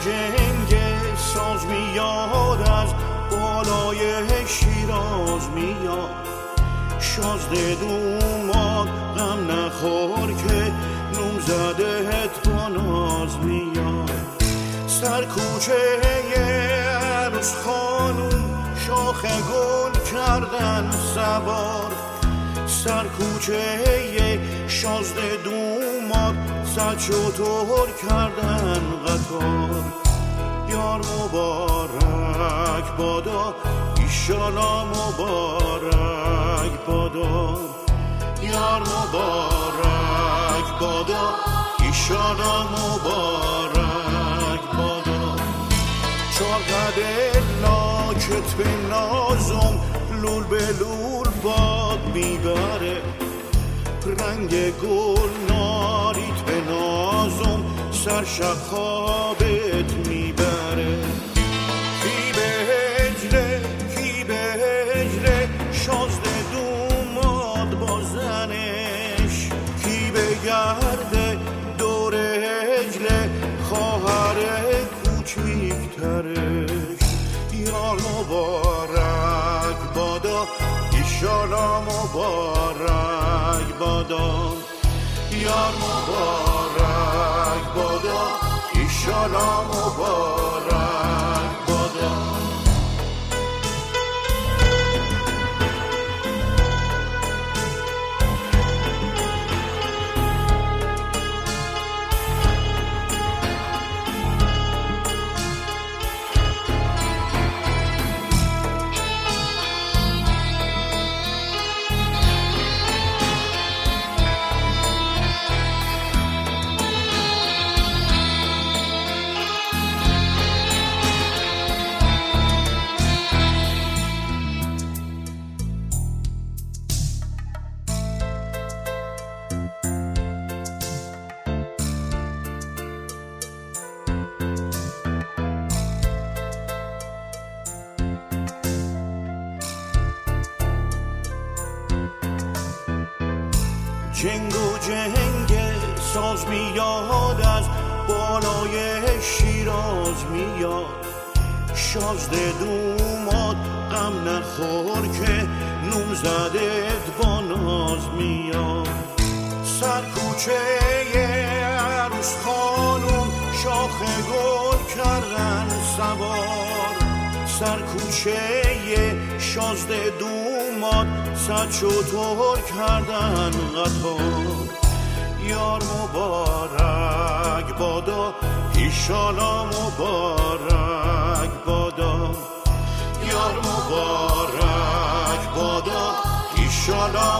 جنگ ساز میاد از بالای شیراز میاد، شازده دوماد غم نخور که نوم زدهت با ناز میاد. سر کوچه عروس خانوم شاخ گل کردن سوار، سر کوچه شازده دوماد صد شتر کردن قطار. یار مبارک بادا ایشالا مبارک بادا، یار مبارک بادا ایشالا مبارک بادا. چاقد لاکت به نازم لول به لول باد میبره، رنگ گل ناریت به نازم سر شخابت میبره. کی به هجله شازده دوماد با زنش، کی به گرده دور هجله خواهر کوچیکترش. یار مبارک بادا ایشالا مبارک بادا، یار مبارک بادا ایشالا مبارک بادا. جنگ و جنگ ساز میاد از بالای شیراز میاد، شازده دوماد غم نخور که نوم زدت با ناز میاد. سر کوچه عروس خانوم شاخ گل کردن سوار، سر کوچه شازده دوماد صد شتر کردن قطار. یار مبارک بادا ایشالا مبارک بادا، یار مبارک بادا ایشالا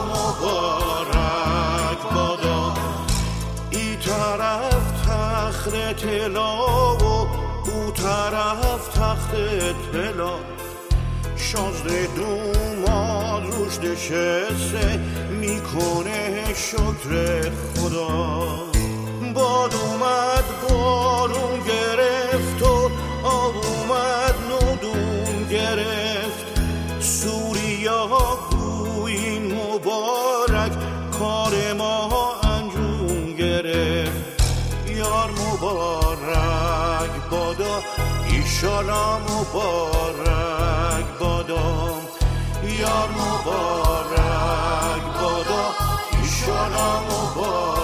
مبارک بادا. ای طرف تخت طلا و او طرف تخت طلا، شازده دوماد روش نشسته میکنه شکر خدا. باد اومد بارون گرفت و آب اومد نودون گرفت، سوریا گوی مبارک کار ما انجام گرفت. یار مبارک بادا ایشالا مبارک بادا، یار مبارک بادا ایشالا مبارک